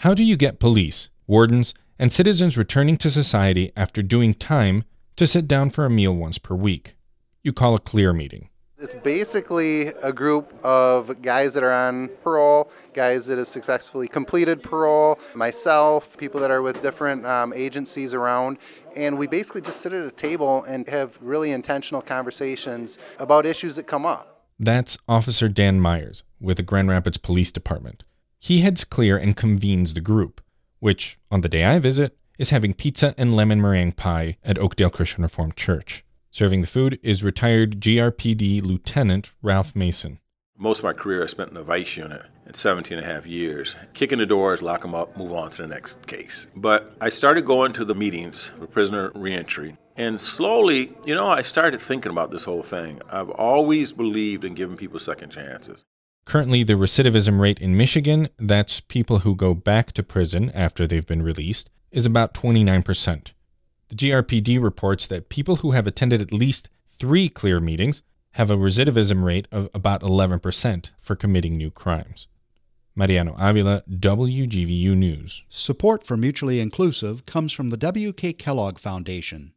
How do you get police, wardens, and citizens returning to society after doing time to sit down for a meal once per week? You call a CLEAR meeting. It's basically a group of guys that are on parole, guys that have successfully completed parole, myself, people that are with different agencies around, and we basically just sit at a table and have really intentional conversations about issues that come up. That's Officer Dan Myers with the Grand Rapids Police Department. He heads CLEAR and convenes the group, which, on the day I visit, is having pizza and lemon meringue pie at Oakdale Christian Reformed Church. Serving the food is retired GRPD Lieutenant Ralph Mason. Most of my career I spent in the vice unit at 17 and a half years. Kicking the doors, lock them up, move on to the next case. But I started going to the meetings for prisoner reentry. And slowly, I started thinking about this whole thing. I've always believed in giving people second chances. Currently, the recidivism rate in Michigan, that's people who go back to prison after they've been released, is about 29%. The GRPD reports that people who have attended at least 3 CLEAR meetings have a recidivism rate of about 11% for committing new crimes. Mariano Avila, WGVU News. Support for Mutually Inclusive comes from the W.K. Kellogg Foundation.